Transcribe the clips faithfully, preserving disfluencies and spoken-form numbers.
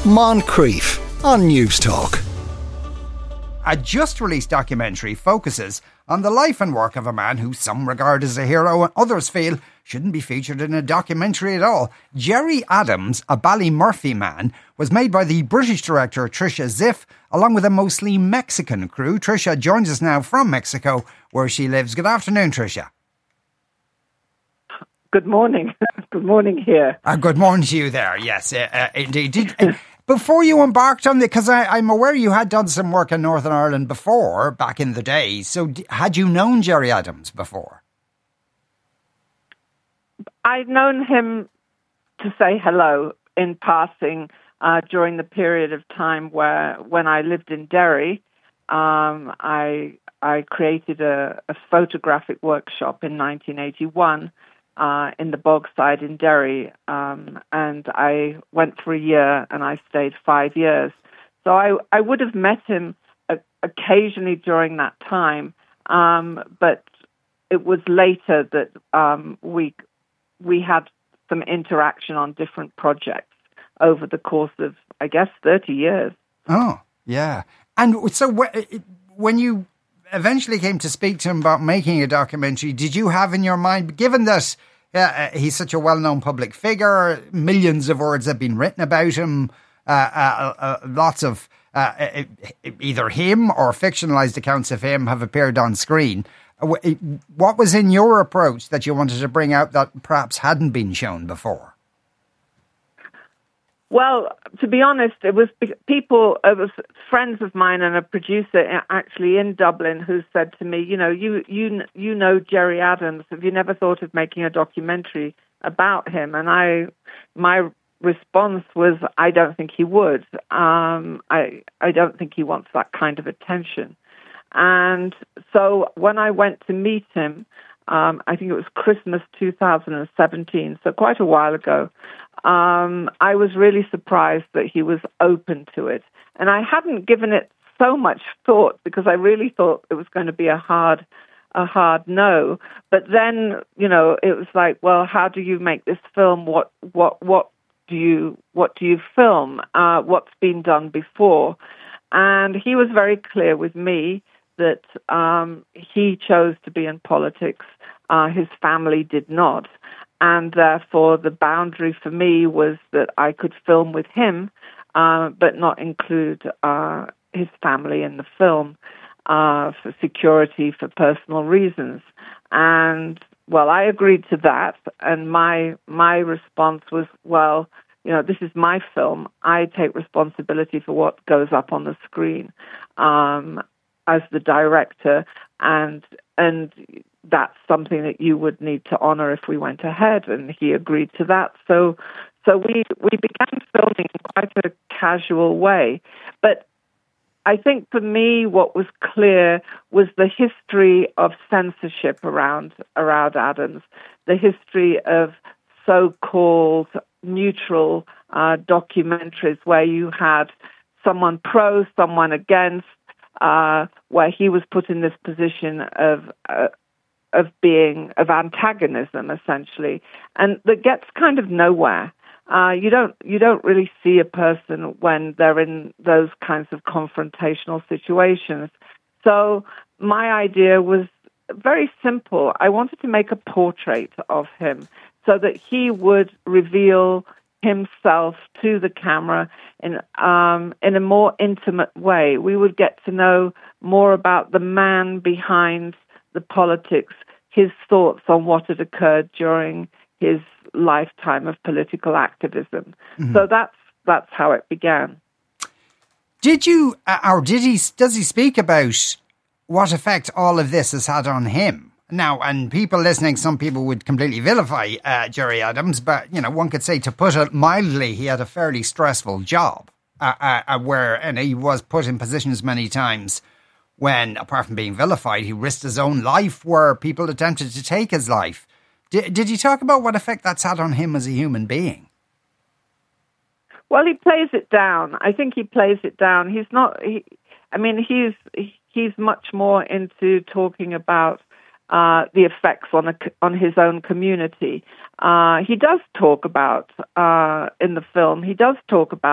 Moncrief on News Talk. A just-released documentary focuses on the life and work of a man who some regard as a hero and others feel shouldn't be featured in a documentary at all. Gerry Adams, a Ballymurphy man, was made by the British director Tricia Ziff, along with a mostly Mexican crew. Tricia joins us now from Mexico, where she lives. Good afternoon, Tricia. Good morning. Good morning here. Uh, good morning to you there, yes, uh, uh, indeed. Did, uh, before you embarked on the, because I'm aware you had done some work in Northern Ireland before, back in the day, so d- had you known Gerry Adams before? I'd known him to say hello in passing uh, during the period of time where, when I lived in Derry, um, I I created a, a photographic workshop in nineteen eighty-one uh, in the Bogside in Derry, um, and I went for a year and I stayed five years. So I, I would have met him uh, occasionally during that time, um, but it was later that um, we we had some interaction on different projects over the course of, I guess, thirty years. Oh, yeah. And so when you eventually came to speak to him about making a documentary, did you have in your mind, given that uh, he's such a well-known public figure, millions of words have been written about him, uh, uh, uh, lots of uh, either him or fictionalized accounts of him have appeared on screen, what was in your approach that you wanted to bring out that perhaps hadn't been shown before? Well, to be honest, it was people, it was friends of mine and a producer actually in Dublin who said to me, you know, you you you know Gerry Adams. Have you never thought of making a documentary about him? And I, my response was, I don't think he would. Um, I I don't think he wants that kind of attention. And so when I went to meet him, um, I think it was Christmas two thousand seventeen, so quite a while ago, um, I was really surprised that he was open to it. And I hadn't given it so much thought because I really thought it was going to be a hard, a hard no. But then, you know, it was like, well, how do you make this film? What, what, what do you, what do you film? Uh, what's been done before? And he was very clear with me that um, he chose to be in politics. Uh, his family did not. And therefore, the boundary for me was that I could film with him, uh, but not include uh, his family in the film uh, for security, for personal reasons. And, well, I agreed to that. And my my response was, well, you know, this is my film. I take responsibility for what goes up on the screen um, as the director, and and that's something that you would need to honor if we went ahead. And he agreed to that. So, so we we began filming in quite a casual way. But I think for me, what was clear was the history of censorship around around Adams, the history of so-called neutral uh, documentaries where you had someone pro, someone against, uh, where he was put in this position of uh, of being of antagonism, essentially, and that gets kind of nowhere. Uh, you don't you don't really see a person when they're in those kinds of confrontational situations. So my idea was very simple. I wanted to make a portrait of him so that he would reveal himself to the camera in um, in a more intimate way. We would get to know more about the man behind the politics, his thoughts on what had occurred during his lifetime of political activism. Mm-hmm. So that's that's how it began. Did you, or did he? Does he speak about what effect all of this has had on him? Now, and people listening, some people would completely vilify uh, Gerry Adams, but you know, one could say, to put it mildly, he had a fairly stressful job, uh, uh, where and he was put in positions many times when, apart from being vilified, he risked his own life where people attempted to take his life. Did, did you talk about what effect that's had on him as a human being? Well, he plays it down. I think he plays it down. He's not, he, I mean, he's he's much more into talking about uh, the effects on a, on his own community. Uh, he does talk about, uh, in the film, he does talk about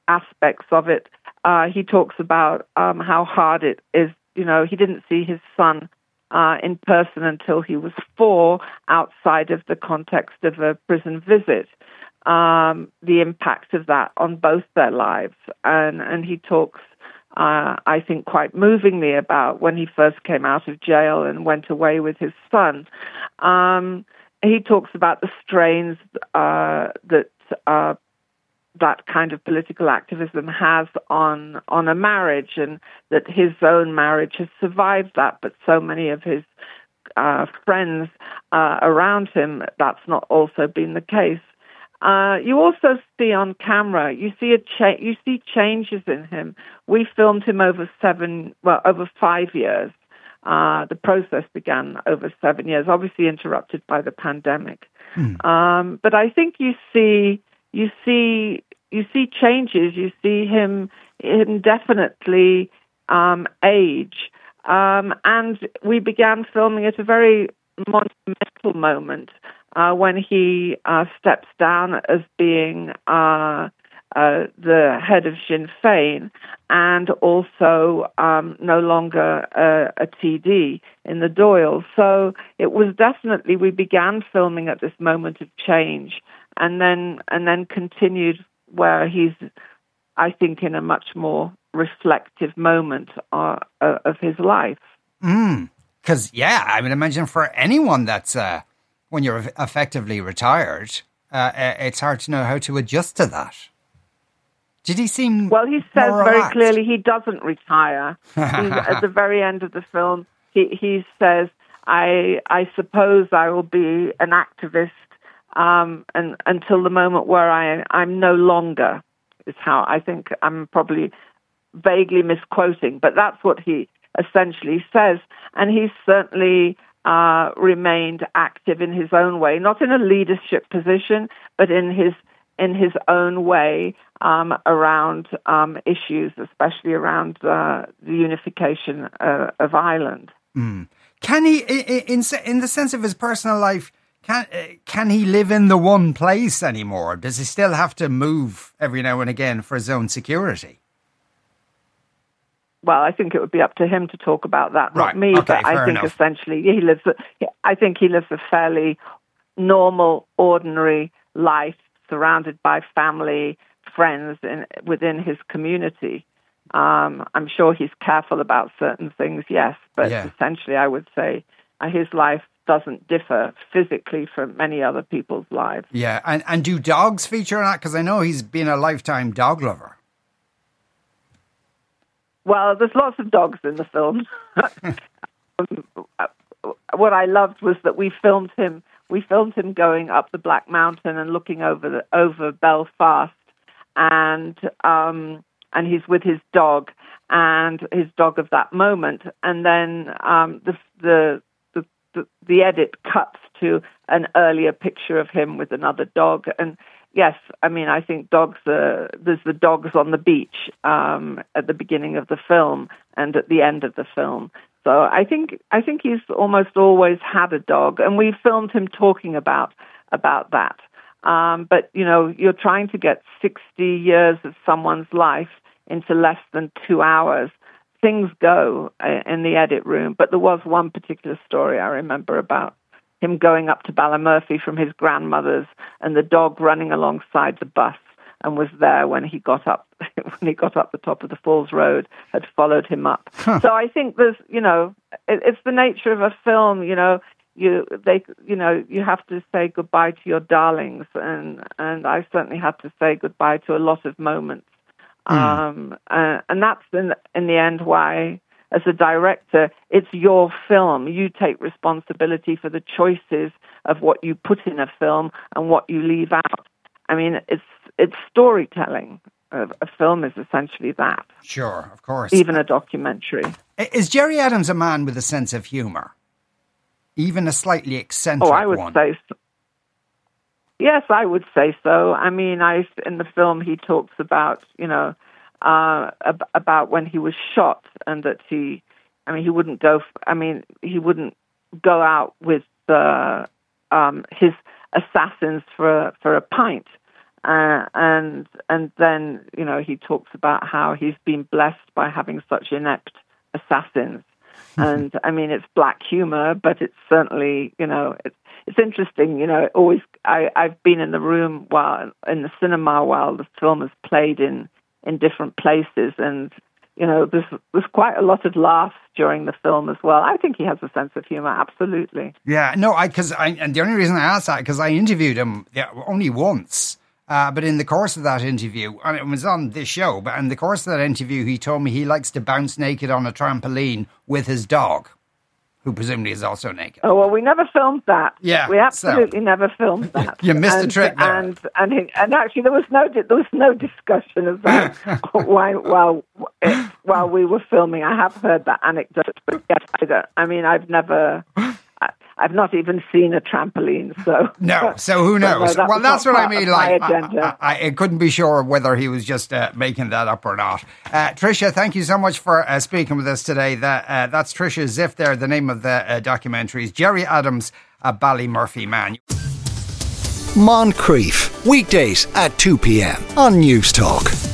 aspects of it. Uh, he talks about um, how hard it is. You know, he didn't see his son uh, in person until he was four, outside of the context of a prison visit. Um, the impact of that on both their lives. And, and he talks, uh, I think, quite movingly about when he first came out of jail and went away with his son. Um, he talks about the strains uh, that uh, that kind of political activism has on on a marriage, and that his own marriage has survived that, but so many of his uh, friends uh, around him, that's not also been the case. Uh, you also see on camera, you see a cha- you see changes in him. We filmed him over seven, well, over five years. Uh, the process began over seven years, obviously interrupted by the pandemic. Mm. Um, but I think you see, you see, you see changes. You see him, him definitely um, age, um, and we began filming at a very monumental moment. Uh, when he uh, steps down as being uh, uh, the head of Sinn Féin, and also um, no longer a, a T D in the Dáil. So it was definitely, we began filming at this moment of change, and then and then continued where he's, I think, in a much more reflective moment uh, of his life. Because, mm. yeah, I would imagine for anyone that's... Uh... when you're effectively retired, uh, it's hard to know how to adjust to that. Did he seem Well, he says more very relaxed? clearly he doesn't retire. He's, at the very end of the film, he, he says, I I suppose I will be an activist um, and, until the moment where I, I'm no longer, is how I think I'm probably vaguely misquoting, but that's what he essentially says. And he's certainly... Uh, remained active in his own way, not in a leadership position, but in his in his own way um, around um, issues, especially around uh, the unification uh, of Ireland. Mm. Can he, in in the sense of his personal life, can can he live in the one place anymore? Does he still have to move every now and again for his own security? Well, I think it would be up to him to talk about that, not right. me. Okay, but I think enough. essentially he lives. A, I think he lives a fairly normal, ordinary life, surrounded by family, friends, in, within his community. Um, I'm sure he's careful about certain things, yes, but yeah. essentially, I would say uh, his life doesn't differ physically from many other people's lives. Yeah, and and do dogs feature in that? Because I know he's been a lifetime dog lover. Well, there's lots of dogs in the film. um, what I loved was that we filmed him. We filmed him going up the Black Mountain and looking over the, over Belfast, and um, and he's with his dog and his dog of that moment. And then um, the, the the the the edit cuts to an earlier picture of him with another dog. And yes, I mean, I think dogs, uh, there's the dogs on the beach um, at the beginning of the film and at the end of the film. So I think I think he's almost always had a dog, and we filmed him talking about about that. Um, but, you know, you're trying to get sixty years of someone's life into less than two hours. Things go uh, in the edit room, but there was one particular story I remember about him going up to Ballymurphy from his grandmother's, and the dog running alongside the bus and was there when he got up when he got up the top of the Falls Road, had followed him up. Huh. So I think there's, you know, it, it's the nature of a film. You know, you they, you know, you have to say goodbye to your darlings, and and I certainly had to say goodbye to a lot of moments. Mm. Um, uh, and that's in in the end why, as a director, it's your film. You take responsibility for the choices of what you put in a film and what you leave out. I mean, it's it's storytelling. A, a film is essentially that. Sure, of course. Even a documentary. Is Gerry Adams a man with a sense of humour? Even a slightly eccentric one? Oh, I would one? say so. Yes, I would say so. I mean, I in the film he talks about, you know, uh, ab- about when he was shot, and that he, I mean, he wouldn't go. F- I mean, he wouldn't go out with uh, um, his assassins for for a pint. Uh, and and then, you know, he talks about how he's been blessed by having such inept assassins. And, I mean, it's black humor, but it's certainly, you know, it's, it's interesting, you know, it always, I, I've been in the room while, in the cinema while the film is played in, in different places, and, you know, there's, there's quite a lot of laughs during the film as well. I think he has a sense of humor, absolutely. Yeah, no, I, because I, and the only reason I asked that, because I interviewed him yeah, only once. Uh, but in the course of that interview, and it was on this show, but in the course of that interview, he told me he likes to bounce naked on a trampoline with his dog, who presumably is also naked. Oh, well, we never filmed that. Yeah. We absolutely so. never filmed that. You missed and, a trick there. And, and, he, and actually, there was no there was no discussion of that while, while, while we were filming. I have heard that anecdote, but yes, I, don't, I mean, I've never... I've not even seen a trampoline, so... No, so who knows? no, that well, that's what I mean, like, I, I, I, I couldn't be sure whether he was just uh, making that up or not. Uh, Tricia, thank you so much for uh, speaking with us today. That uh, That's Tricia Ziff there, the name of the uh, documentary is Gerry Adams, a Ballymurphy Man. Moncrief, weekdays at two p.m. on News Talk.